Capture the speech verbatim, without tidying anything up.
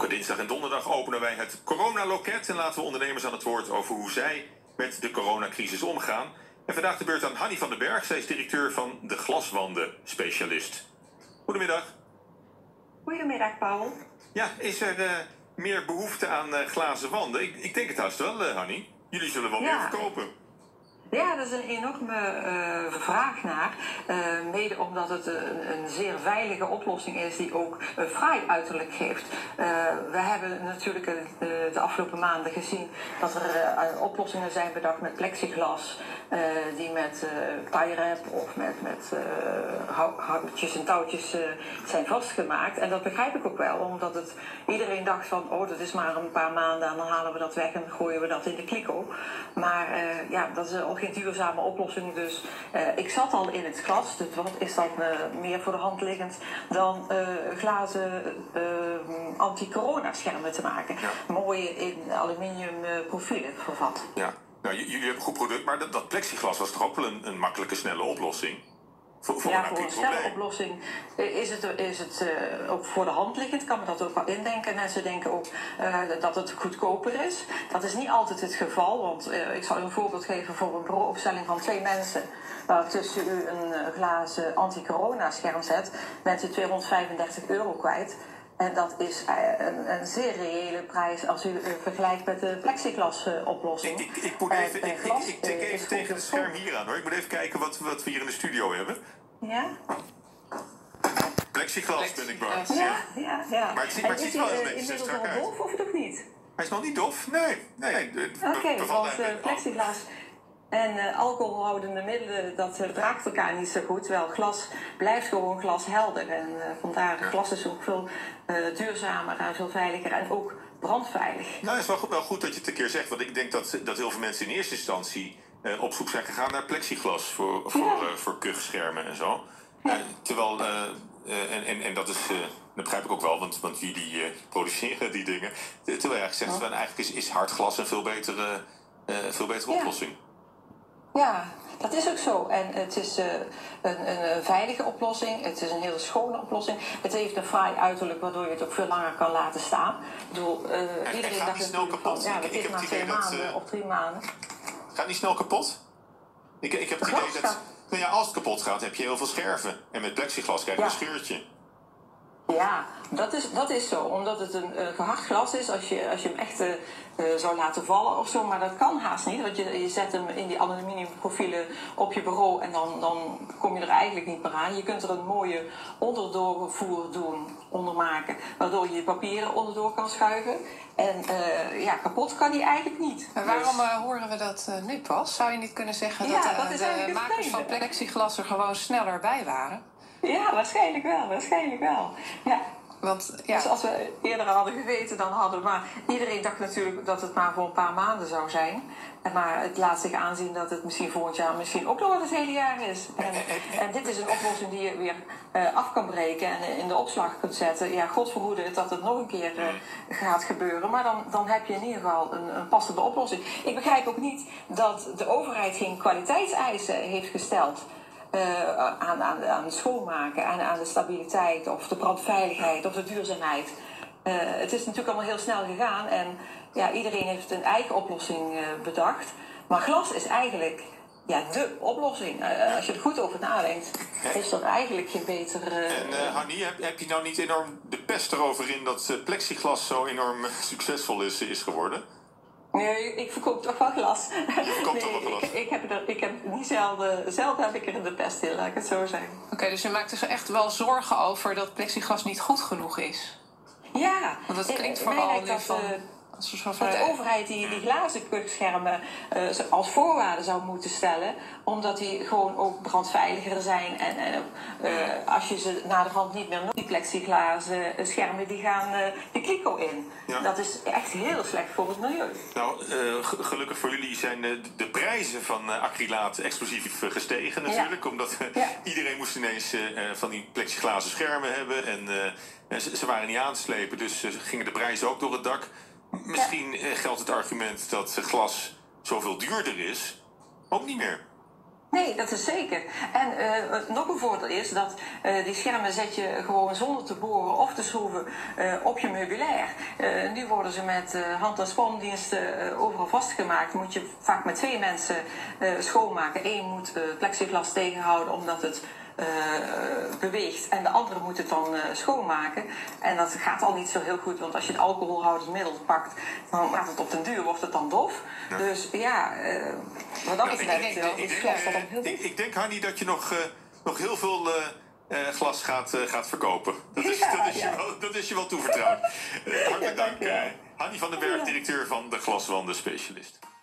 Elke dinsdag en donderdag openen wij het coronaloket en laten we ondernemers aan het woord over hoe zij met de coronacrisis omgaan. En vandaag de beurt aan Hanny van den Berg. Zij is directeur van de Glaswanden Specialist. Goedemiddag. Goedemiddag, Paul. Ja, is er uh, meer behoefte aan uh, glazen wanden? Ik, ik denk het haast wel, uh, Hanny. Jullie zullen wel ja. meer verkopen. Ja, dat is een enorme uh, vraag naar. Uh, mede omdat het een, een zeer veilige oplossing is die ook een fraai uiterlijk geeft. Uh, we hebben natuurlijk uh, de afgelopen maanden gezien dat er uh, oplossingen zijn bedacht met plexiglas. Uh, die met uh, tie-wrap of met, met uh, houtjes en touwtjes uh, zijn vastgemaakt. En dat begrijp ik ook wel, omdat het, iedereen dacht van, oh, dat is maar een paar maanden en dan halen we dat weg en gooien we dat in de kliko. Maar uh, ja, dat is al geen duurzame oplossing. Dus uh, ik zat al in het glas, dus wat is dan uh, meer voor de hand liggend dan uh, glazen uh, anti-corona schermen te maken. Ja. Mooie in aluminium uh, profielen vervat. Ja. Nou, jullie hebben een goed product, maar dat, dat plexiglas was toch ook wel een, een makkelijke, snelle oplossing? Voor, voor ja, een voor een snelle oplossing is het, is het uh, ook voor de hand liggend. Ik kan me dat ook wel indenken. Mensen denken ook uh, dat het goedkoper is. Dat is niet altijd het geval, want uh, ik zal u een voorbeeld geven voor een bureauopstelling van twee mensen. Waar tussen u een uh, glazen anti-corona scherm zet, bent u tweehonderdvijfendertig euro kwijt. En dat is een, een zeer reële prijs als u uh, vergelijkt met de plexiglas uh, oplossing. Ik, ik, ik moet even, uh, ik, ik, ik tik uh, even tegen het scherm hier aan hoor. Ik moet even kijken wat, wat we hier in de studio hebben. Ja? Plexiglas, Plexiglas ben ik bang. Ja, ja, ja. Maar het, maar het ziet wel een beetje inmiddels strak al uit. dof of nog niet? Hij is nog niet dof? Nee. nee. Oké, okay, want uh, plexiglas en uh, alcoholhoudende middelen, dat uh, raakt elkaar niet zo goed. Terwijl glas blijft gewoon glashelder. En uh, vandaar, ja. Glas is ook veel uh, duurzamer en veel veiliger en ook brandveilig. Nou, het is wel goed, wel goed dat je het een keer zegt. Want ik denk dat, dat heel veel mensen in eerste instantie uh, op zoek zijn gegaan naar plexiglas voor, voor, ja. uh, voor kuchschermen en zo. Ja. Uh, terwijl, uh, uh, en, en, en dat is, uh, dat begrijp ik ook wel, want, want jullie uh, produceren die dingen. Terwijl je eigenlijk zegt, ja. eigenlijk is, is hard glas een veel betere, uh, veel betere ja. oplossing. Ja, dat is ook zo. En het is uh, een, een veilige oplossing. Het is een hele schone oplossing. Het heeft een fraai uiterlijk, waardoor je het ook veel langer kan laten staan. Ik bedoel, uh, en, iedereen en dacht natuurlijk van, ja, dat is na twee maanden uh, of drie maanden. Gaat niet snel kapot? Ik, ik heb het idee dat, nou ja, als het kapot gaat, heb je heel veel scherven. En met plexiglas krijg je ja. een scheurtje. Ja, dat is, dat is zo. Omdat het een uh, gehard glas is, als je, als je hem echt uh, uh, zou laten vallen of zo. Maar dat kan haast niet, want je, je zet hem in die aluminiumprofielen op je bureau en dan, dan kom je er eigenlijk niet meer aan. Je kunt er een mooie onderdoorvoer doen, ondermaken, waardoor je je papieren onderdoor kan schuiven. En uh, ja, kapot kan die eigenlijk niet. Maar waarom uh, horen we dat uh, nu pas? Zou je niet kunnen zeggen dat, ja, uh, dat is de makers van plexiglas er gewoon sneller bij waren? Ja, waarschijnlijk wel, waarschijnlijk wel. Ja. Want, ja. Dus als we eerder hadden geweten, dan hadden we... Maar iedereen dacht natuurlijk dat het maar voor een paar maanden zou zijn. Maar het laat zich aanzien dat het misschien volgend jaar misschien ook nog wel het hele jaar is. En, en dit is een oplossing die je weer uh, af kan breken en in de opslag kunt zetten. Ja, God verhoede het dat het nog een keer uh, gaat gebeuren. Maar dan, dan heb je in ieder geval een, een passende oplossing. Ik begrijp ook niet dat de overheid geen kwaliteitseisen heeft gesteld. Uh, aan, aan, aan het schoonmaken, aan, aan de stabiliteit of de brandveiligheid of de duurzaamheid. Uh, het is natuurlijk allemaal heel snel gegaan en ja, iedereen heeft een eigen oplossing uh, bedacht. Maar glas is eigenlijk ja, dé oplossing. Uh, als je er goed over nadenkt, is er eigenlijk geen betere... Uh, en uh, Hanny, heb, heb je nou niet enorm de pest erover in dat uh, plexiglas zo enorm succesvol is, is geworden? Nee, ik verkoop toch wel glas. Nee, toch wel glas. Ik, ik, heb er, ik heb niet zelden, zelden heb ik er in de pest in, laat ik het zo zeggen. Oké, okay, dus je maakt er echt wel zorgen over dat plexiglas niet goed genoeg is? Ja. Want dat klinkt vooral nu dat, van... Uh, dat de overheid die, die glazen kuchschermen uh, als voorwaarde zou moeten stellen, omdat die gewoon ook brandveiliger zijn. En, en uh, als je ze naderhand niet meer noemt, die plexiglazen schermen, die gaan uh, de kliko in. Ja. Dat is echt heel slecht voor het milieu. Nou, uh, gelukkig voor jullie zijn de, de prijzen van uh, acrylaat explosief gestegen natuurlijk. Ja. Omdat uh, ja. iedereen moest ineens uh, van die plexiglazen schermen hebben. En uh, ze, ze waren niet aan te slepen, dus uh, gingen de prijzen ook door het dak. Misschien ja. geldt het argument dat glas zoveel duurder is, ook niet meer. Nee, dat is zeker. En uh, nog een voordeel is dat uh, die schermen zet je gewoon zonder te boren of te schroeven uh, op je meubilair. Uh, nu worden ze met uh, hand- en spandiensten uh, overal vastgemaakt. Moet je vaak met twee mensen uh, schoonmaken. Eén moet uh, plexiglas tegenhouden omdat het Uh, beweegt en de andere moet het dan uh, schoonmaken. En dat gaat al niet zo heel goed, want als je het alcoholhoudend middel pakt, dan gaat het op den duur, wordt het dan dof. Ja. Dus ja, uh, wat dat betreft ik, uh, is glas dat ook heel ik, ik denk, Hanny, dat je nog, uh, nog heel veel uh, uh, glas gaat, uh, gaat verkopen. Dat is, ja, dat, is ja. je wel, dat is je wel toevertrouwd. Uh, hartelijk dank. Uh, Hanny van den Berg, directeur van de Glaswanden Specialist.